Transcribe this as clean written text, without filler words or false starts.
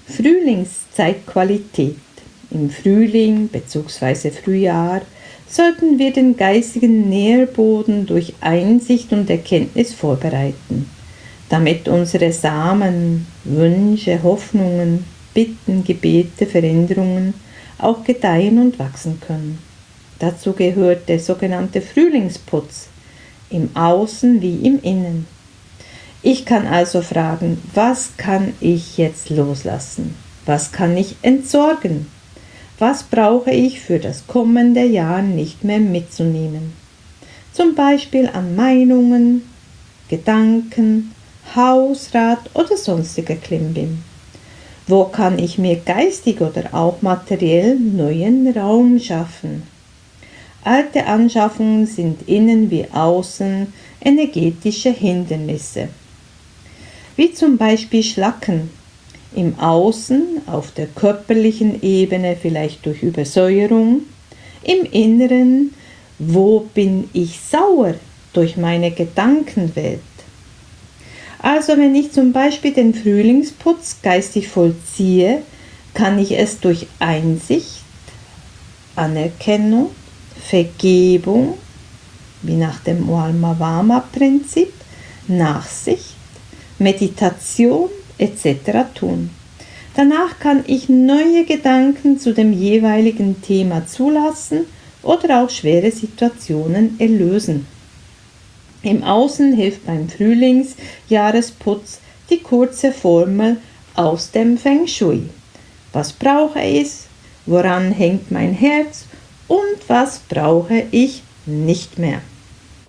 Frühlingszeitqualität. Im Frühling bzw. Frühjahr sollten wir den geistigen Nährboden durch Einsicht und Erkenntnis vorbereiten, damit unsere Samen, Wünsche, Hoffnungen, Bitten, Gebete, Veränderungen auch gedeihen und wachsen können. Dazu gehört der sogenannte Frühlingsputz, im Außen wie im Innen. Ich kann also fragen, was kann ich jetzt loslassen? Was kann ich entsorgen? Was brauche ich für das kommende Jahr nicht mehr mitzunehmen? Zum Beispiel an Meinungen, Gedanken, Hausrat oder sonstiger Klimbim. Wo kann ich mir geistig oder auch materiell neuen Raum schaffen? Alte Anschaffungen sind innen wie außen energetische Hindernisse, wie zum Beispiel Schlacken. Im Außen, auf der körperlichen Ebene vielleicht durch Übersäuerung, im Inneren, wo bin ich sauer durch meine Gedankenwelt. Also wenn ich zum Beispiel den Frühlingsputz geistig vollziehe, kann ich es durch Einsicht, Anerkennung, Vergebung, wie nach dem Walma-Wama-Prinzip, Nachsicht, Meditation etc. tun. Danach kann ich neue Gedanken zu dem jeweiligen Thema zulassen oder auch schwere Situationen erlösen. Im Außen hilft beim Frühlingsjahresputz die kurze Formel aus dem Feng Shui. Was brauche ich? Woran hängt mein Herz? Und was brauche ich nicht mehr?